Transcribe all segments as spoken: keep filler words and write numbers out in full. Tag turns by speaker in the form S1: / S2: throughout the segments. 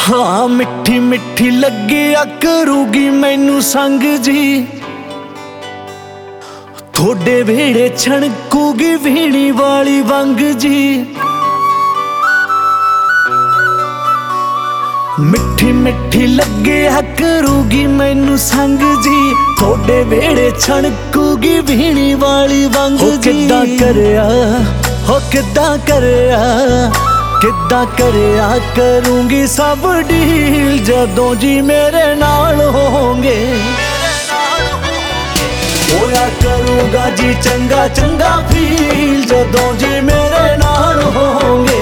S1: हाँ मिठी मिठी लगिया करूगी मैनू संग जी, थोड़े वेड़े छणकूगी वीणी वाली वंग जी। मिठी मिठी लगिया करूगी मैनू संग जी, थोड़े वेड़े छणकूगी वीणी वाली वंग जी। किद्दां करया हो किद्दां करया किद्दां करया करूंगी सब डील जदों जी मेरे नाल होंगे। होया करूंगा जी चंगा चंगा फील जदों जी मेरे नाल होंगे।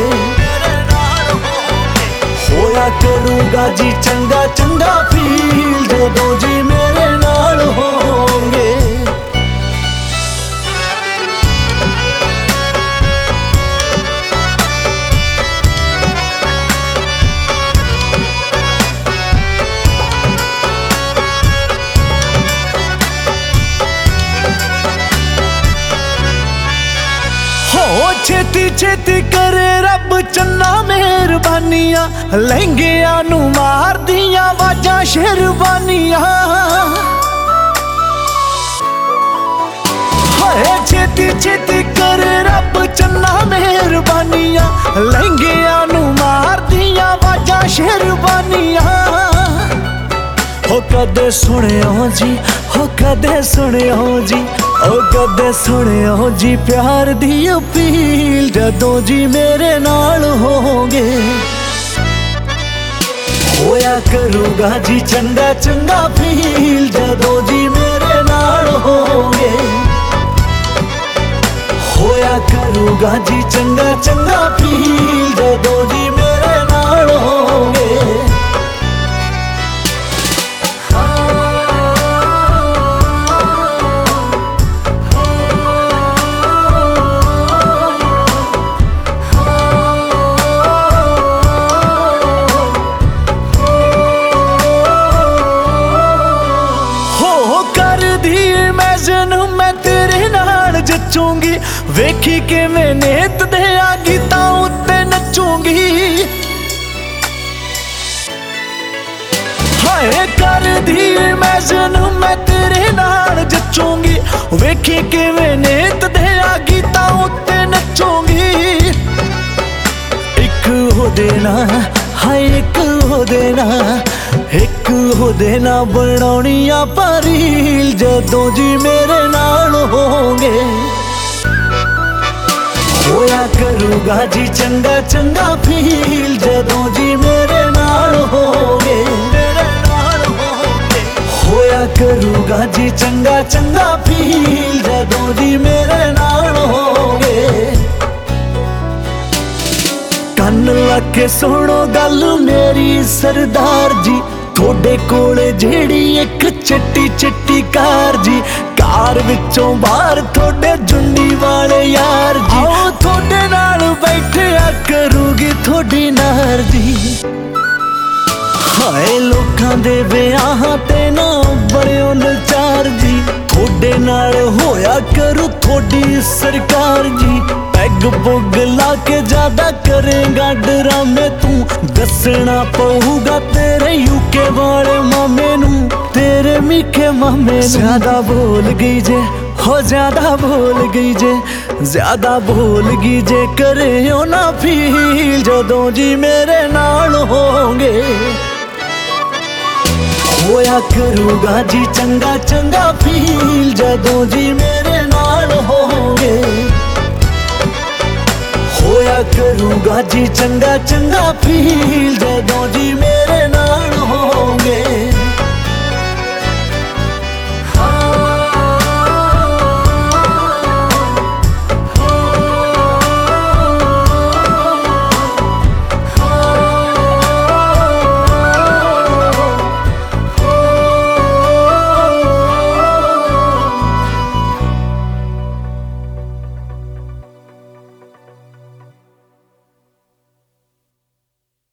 S1: होया करूंगा जी चंगा चंगा फील जदों जी मेरे नाल होंगे। हो छेती छेती करे रब चन्ना मेहरबानियां, लहंगिया नू मार दियां वाजां शेरवानियां। होए छेती छेती करे रब चन्ना मेहरबानियां, लहंगिया नू मार दियां वाजां शेरवानियां। हो कदे सुनियो जी हो कदे सुनियो जी ओ कदे सुनियो जी प्यार दी अपील जदों जी मेरे नाल होंगे। होया करूंगा जी चंगा चंगा फील जदों जी मेरे नाल होंगे। होया करूंगा जी चंगा चंगा फील जदों जी मेरे नाल होंगे। मैं तेरे नाल जचूंगी, वेखी के मैं नेत दे गीतां उत्ते नचूंगी। हाय कर दी इमेजिन मैं तेरे नाल जचूंगी, वेखी के मैं नेत दे गीतां उत्ते नचूंगी। एक हो देना हाय एक हो देना एक हो देना बनाउणियां परील जदों जी मेरे नाल होंगे। होया करूंगा जी चंगा चंगा फील जदों जी मेरे नाल होंगे। होया करूंगा जी चंगा चंगा फील जदों जी मेरे नाल होंगे। कन्न लगे सुनो गल मेरी सरदार जी, थोड़े कोले जेड़ी एक चिट्टी चिट्टी कार जी, कार विचों बाहर थोड़े जुन्नी वाले यार जी। आओ थोड़े नाल बैठिया करूंगी थोड़ी नार जी। हाय लोकां दे ब्याहां ते ना बड़ियो नचार जी, थोड़े नाल होया करूं थोड़ी सरकार जी। पैग पुग ला के ज्यादा करेगा डरामे तू, दसना पऊगा तेरे यूके वाले मामे नू, तेरे मीठे मामे नू। ज्यादा बोल गई जे हो ज्यादा बोल गई जे ज्यादा बोल गई जे करे हो ना फील जदों जी मेरे नाल होंगे। होया करूंगा जी चंगा चंगा फील जदों जी मेरे नाल होंगे। होया करूंगा जी चंगा चंगा फील जदों जी मेरे नाल होंगे।